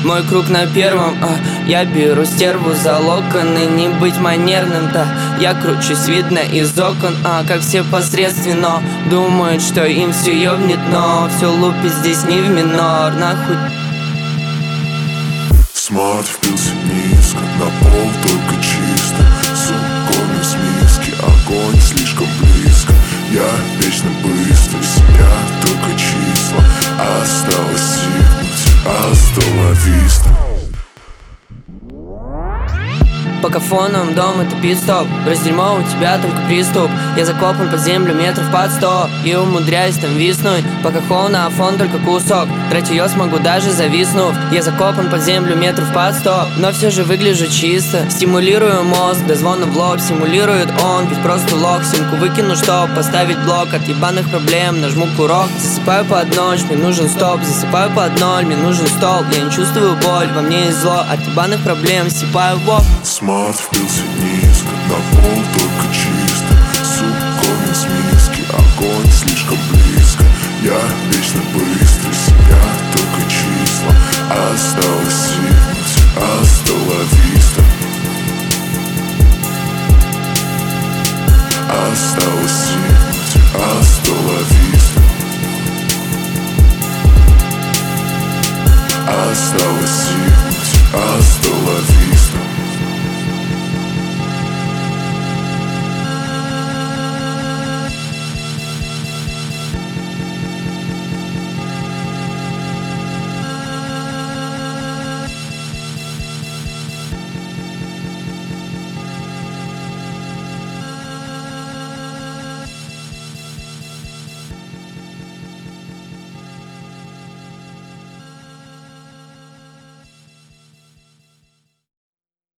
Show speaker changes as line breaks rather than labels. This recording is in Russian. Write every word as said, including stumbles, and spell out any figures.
Мой круг на первом, а я беру стерву за локоны. Не быть манерным-то, я кручусь, видно из окон. А как все посредственно думают, что им все ёбнет, но все лупит здесь не в минор, нахуй.
Смарт впился низко, на пол только чисто. Сукоми с миски, огонь слишком близко. Я вечно быстрый, себя только числа. Осталось сигнуть, остановись.
Пока фоном дом это пит-стоп. Брось дерьмо, у тебя только приступ. Я закопан под землю метров под сто и умудряюсь там виснуть. Пока хоуна, а фон только кусок. Тратить ее смогу даже зависнув. Я закопан под землю метров под сто, но все же выгляжу чисто. Стимулирую мозг до звона в лоб. Симулирует он, ведь просто лох. Симку выкину, чтоб поставить блок от ебаных проблем. Нажму курок, засыпаю под ночь, мне нужен стоп. Засыпаю под ноль, мне нужен стол. Я не чувствую боль, во мне есть зло. От ебаных проблем сипаю в ок.
Смарт впился низко, на пол только чисто. Сукоми с миски, огонь слишком близко. Я вечно быстрый, себя только числа. Осталось сигнуть, остановись.